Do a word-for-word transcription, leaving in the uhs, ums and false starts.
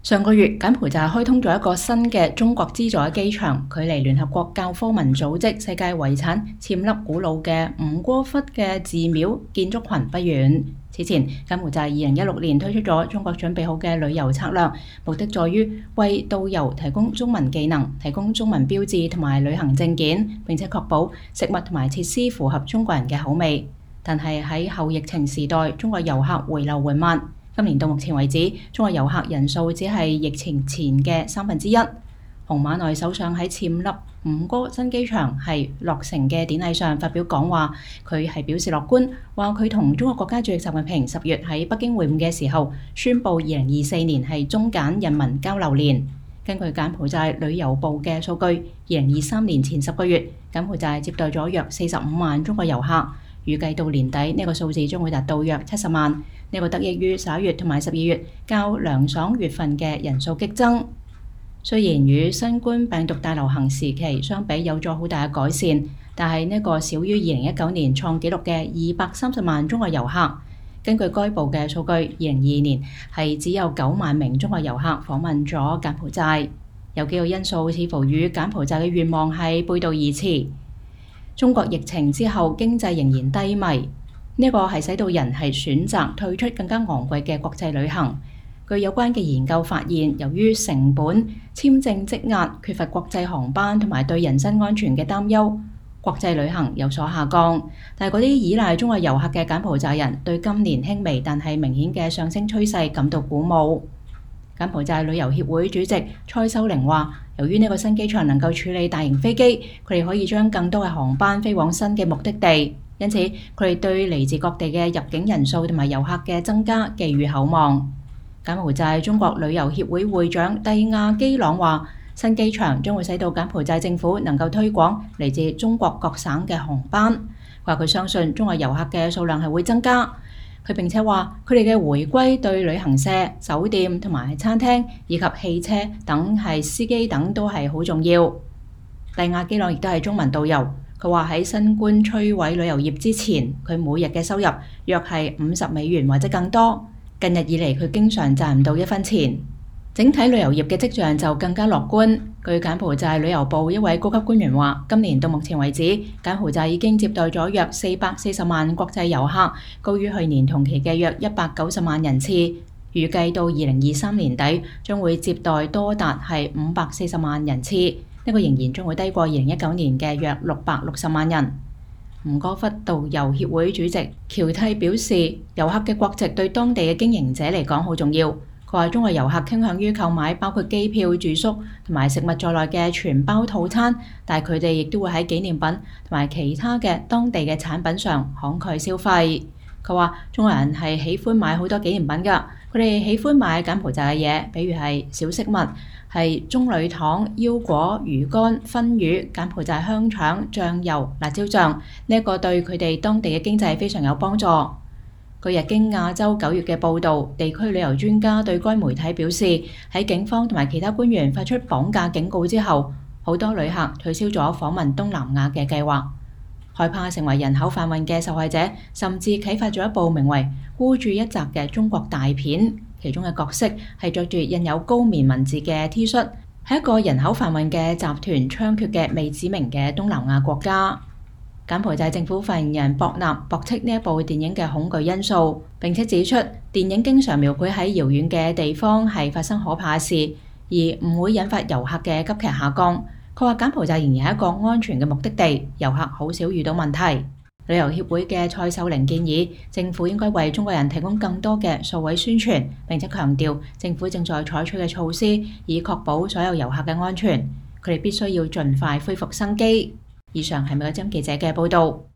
上個月，柬埔寨開通咗一個新嘅中國資助嘅機場，距離聯合國教科文組織世界遺產暹粒古老嘅吳哥窟嘅寺廟建築群不遠。此前，柬埔寨二零一六年推出咗中國準備好嘅旅遊策略，目的在於為導遊提供中文技能、提供中文標誌同埋旅行證件，並且確保食物同埋設施符合中國人嘅口味。但係喺後疫情時代，中國遊客回流緩慢。今年到目前為止，中國遊客人數只係疫情前嘅三分之一。洪瑪奈首相喺暹粒吳哥新機場係落成嘅典禮上發表講話，佢係表示樂觀，話佢同中國國家主席習近平十月喺北京會晤嘅時候，宣布二零二四年係中柬人民交流年。根據柬埔寨旅遊部嘅數據，二零二三年前十個月，柬埔寨接待咗約四十五萬中國遊客。預計到年底呢個數字將會達到約七十萬，呢個得益於十一月同埋十二月較涼爽月份嘅人數激增。雖然與新冠病毒大流行時期相比有咗好大嘅改善，但係呢個少於二零一九年創紀錄嘅二百三十萬中國遊客。根據該部嘅數據，二零二二年係只有九萬名中國遊客訪問咗柬埔寨。有幾個因素似乎與柬埔寨嘅願望係背道而馳。中國疫情之後經濟仍然低迷，呢個係使到人係選擇退出更加昂貴嘅國際旅行。據有關嘅研究發現，由於成本、簽證積壓、缺乏國際航班同埋對人身安全嘅擔憂，國際旅行有所下降。但係嗰啲依賴中國遊客嘅柬埔寨人對今年輕微但係明顯嘅上升趨勢感到鼓舞。柬埔寨旅遊協會主席蔡秀玲話，由於呢個新機場能夠處理大型飛機，佢哋可以將更多嘅航班飛往新嘅目的地，因此佢哋對嚟自各地嘅入境人數同埋遊客嘅增加寄予厚望。柬埔寨中國旅遊協會會長蒂亞基朗話，新機場將會使到柬埔寨政府能夠推廣嚟自中國各省嘅航班。佢話佢相信中國遊客嘅數量係會增加。佢並且話，佢哋嘅回歸對旅行社、酒店同埋餐廳以及汽車等係司機等都係好重要。蒂亞基朗亦都係中文導遊。佢話喺新冠摧毀旅遊業之前，佢每日嘅收入約係五十美元或者更多。近日以嚟，佢經常賺唔到一分錢。整體旅遊業嘅跡象就更加樂觀。據柬埔寨旅遊部一位高級官員話，今年到目前為止，柬埔寨已經接待咗約四百四十萬國際遊客，高於去年同期嘅約一百九十萬人次。預計到二零二三年底，將會接待多達係五百四十萬人次。呢個仍然將會低過二零一九年嘅約六百六十萬人。吳哥窟導遊協會主席喬蒂表示，遊客嘅國籍對當地嘅經營者嚟講好重要。佢話中國遊客傾向於購買包括機票、住宿同埋食物在內嘅全包套餐，但係佢哋亦都會喺紀念品同埋其他嘅當地嘅產品上慷慨消費。佢話中國人係喜歡買好多紀念品㗎，佢哋喜歡買柬埔寨嘅嘢，比如係小飾物，係棕櫚糖、腰果、魚乾、燻魚、柬埔寨香腸、醬油、辣椒醬，呢、這、一個對佢哋當地嘅經濟非常有幫助。據日經亞洲九月嘅報導，地區旅遊專家對該媒體表示，喺警方同埋其他官員發出綁架警告之後，好多旅客取消咗訪問東南亞嘅計劃。害怕成為人口販運嘅受害者，甚至啟發咗一部名為《孤注一擲》嘅中國大片，其中嘅角色係着住印有高棉文字嘅 T 恤，係一個人口販運嘅集團猖獗嘅未指明嘅東南亞國家。柬埔寨政府發言人博納駁斥呢一部電影嘅恐懼因素，並且指出電影經常描繪喺遙遠嘅地方係發生可怕事，而唔會引發遊客嘅急劇下降。佢話柬埔寨仍然係一個安全嘅目的地，遊客好少遇到問題。旅遊協會嘅蔡秀玲建議政府應該為中國人提供更多嘅數位宣傳，並且強調政府正在採取嘅措施以確保所有遊客嘅安全。佢哋必須要盡快恢復生機。以上係美國之音記者嘅報導。